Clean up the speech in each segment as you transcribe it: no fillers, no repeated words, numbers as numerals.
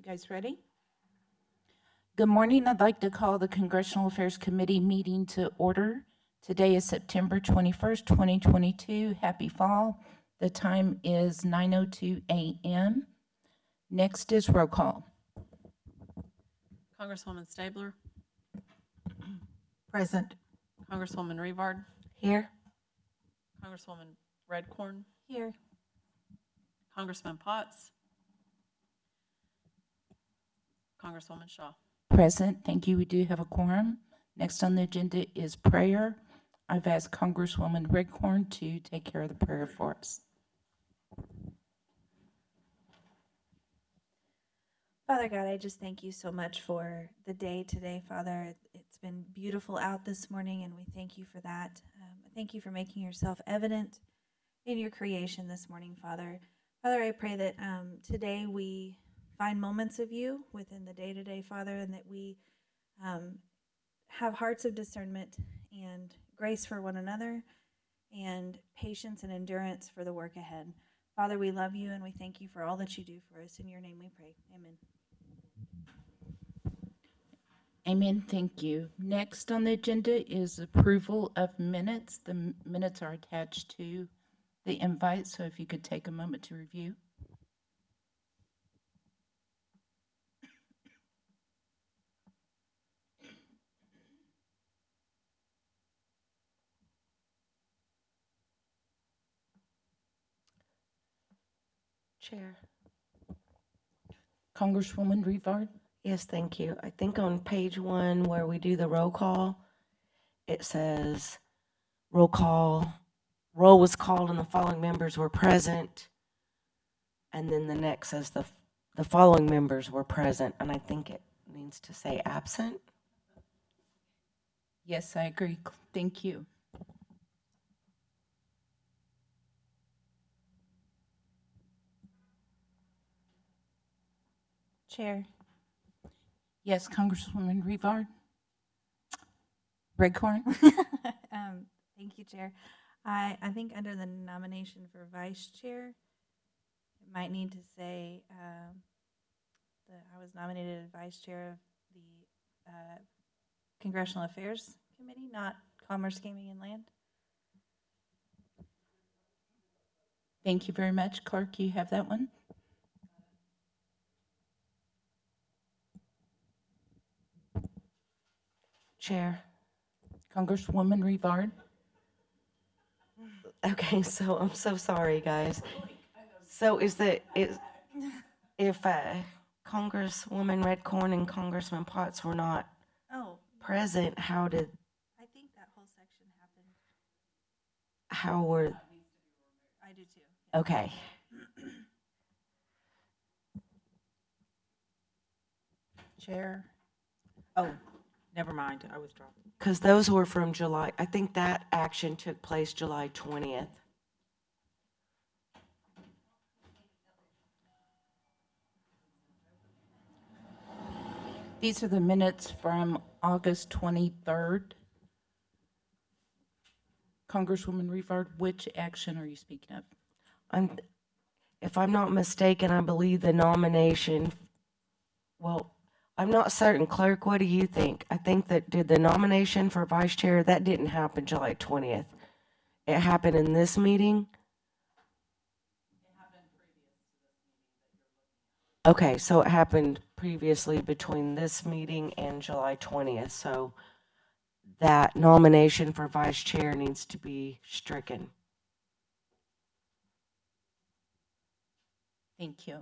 guys ready? Good morning. I'd like to call the Congressional Affairs Committee meeting to order. Today is September 21st, 2022. Happy fall. The time is 9:02 a.m. Next is roll call. Congresswoman Stabler, Present. Congresswoman Revard, Here. Congresswoman Redcorn, Here. Congressman Potts, Congresswoman Shaw. Present. Thank you. We do have a quorum. Next on the agenda is prayer. I've asked Congresswoman Redcorn to take care of the prayer for us. Father God, I just thank you so much for the day today, Father. It's been beautiful out this morning, and we thank you for that. I thank you for making yourself evident in your creation this morning, Father. Father, I pray that today we find moments of you within the day-to-day, Father, and that we have hearts of discernment and grace for one another and patience and endurance for the work ahead. Father, we love you and we thank you for all that you do for us. In your name we pray. Amen. Amen. Thank you. Next on the agenda is approval of minutes. The minutes are attached to the invite, so if you could take a moment to review. Chair. Congresswoman Revard? Yes, thank you. I think on page 1 where we do the roll call, it says roll was called and the following members were present. And then the next says the following members were present. And I think it needs to say absent. Yes, I agree. Thank you. Chair. Yes, Congresswoman Revard? Redcorn? Thank you, Chair. I think under the nomination for Vice Chair, it might need to say that I was nominated as Vice Chair of the Congressional Affairs Committee, not Commerce, Gaming, and Land. Thank you very much. Clerk, you have that one? Chair. Congresswoman Revard? Okay, so I'm so sorry, guys. So if Congresswoman Redcorn and Congressman Potts were not Oh, present, how I think that whole section happened. were, I do too. okay. Chair. Oh, never mind. I withdraw. Because those were from July. I think that action took place July 20th. These are the minutes from August 23rd. Congresswoman Revard, which action are you speaking of? If I'm not mistaken, I believe the nomination, well, I'm not certain. Clerk, what do you think? I think that did the nomination for vice chair, that didn't happen July 20th. It happened in this meeting? Okay, so it happened previously between this meeting and July 20th, so that nomination for vice chair needs to be stricken. Thank you.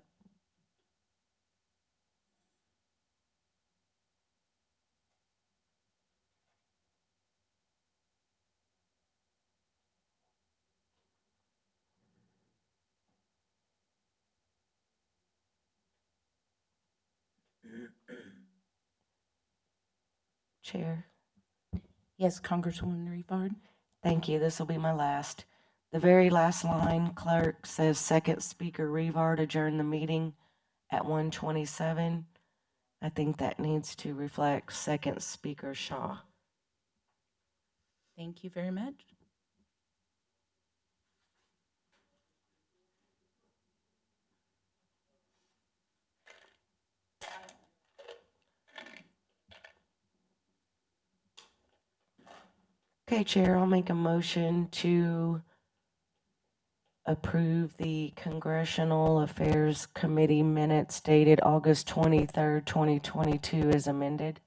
Chair. Yes, Congresswoman Revard? Thank you. This will be my last. The very last line, clerk says second speaker Revard adjourned the meeting at 1:27. I think that needs to reflect second speaker Shaw. Thank you very much. Okay, Chair, I'll make a motion to approve the Congressional Affairs Committee minutes dated August 23rd, 2022 as amended.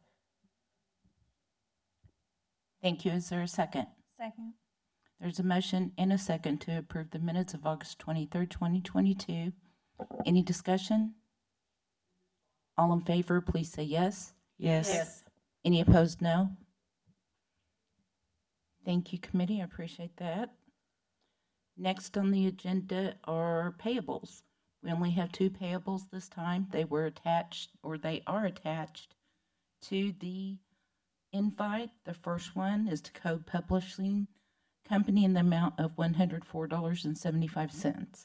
Thank you. Is there a second? Second. There's a motion and a second to approve the minutes of August 23rd, 2022. Any discussion? All in favor, please say yes. Yes. Any opposed, no. Thank you, committee. I appreciate that. Next on the agenda are payables. We only have two payables this time. They were attached, or they are attached to the invite. The first one is to Code Publishing Company in the amount of $104.75.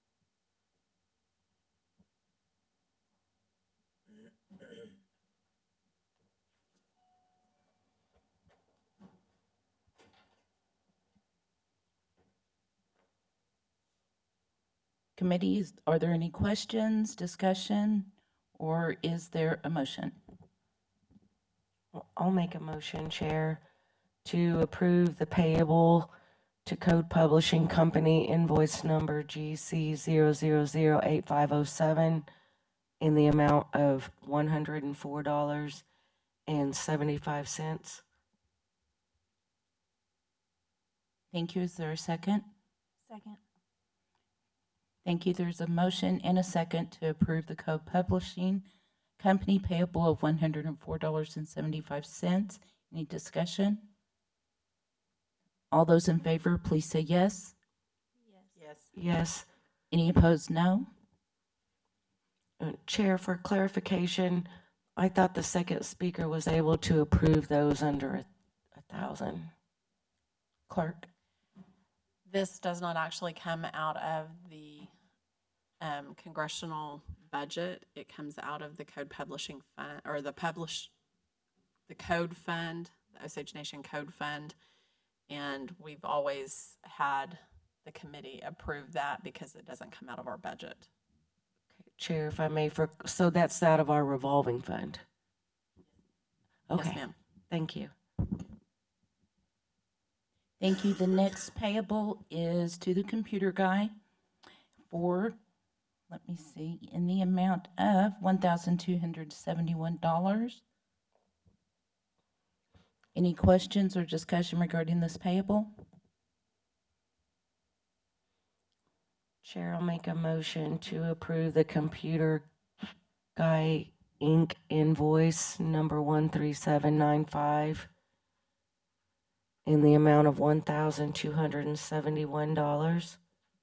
Committees, are there any questions, discussion, or is there a motion? I'll make a motion, Chair, to approve the payable to Code Publishing Company invoice number GC 0008507 in the amount of $104.75. Thank you. Is there a second? Second. Thank you. There's a motion and a second to approve the Code Publishing Company payable of $104.75. Any discussion? All those in favor, please say yes. Yes. Yes. Any opposed, no. Chair, for clarification, I thought the second speaker was able to approve those under 1,000. Clerk? This does not actually come out of the congressional budget. It comes out of the Code Publishing Fund, or the Code Fund, the Osage Nation Code Fund. And we've always had the committee approve that because it doesn't come out of our budget. Chair, if I may, so that's out of our revolving fund? Yes, Okay, ma'am. thank you. Thank you. The next payable is to the computer guy for, let me see, in the amount of $1,271. Any questions or discussion regarding this payable? Chair, I'll make a motion to approve the Computer Guy Inc. invoice number 13795 in the amount of $1,271.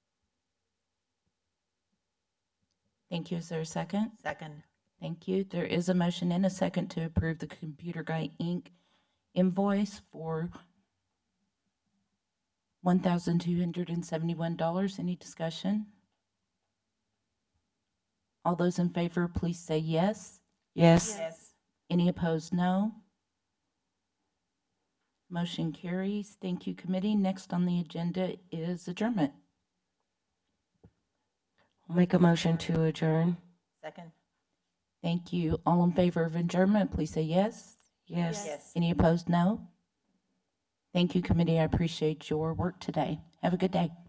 Thank you. Is there a second? Second. Thank you. There is a motion and a second to approve the Computer Guy Inc. invoice for $1,271. Any discussion? All those in favor, please say yes. Yes. Yes. Any opposed, no. Motion carries. Thank you, committee. Next on the agenda is adjournment. I'll make a motion to adjourn. Second. Thank you. All in favor of adjournment, please say yes. Yes. Yes. Any opposed, no. Thank you, committee. I appreciate your work today. Have a good day.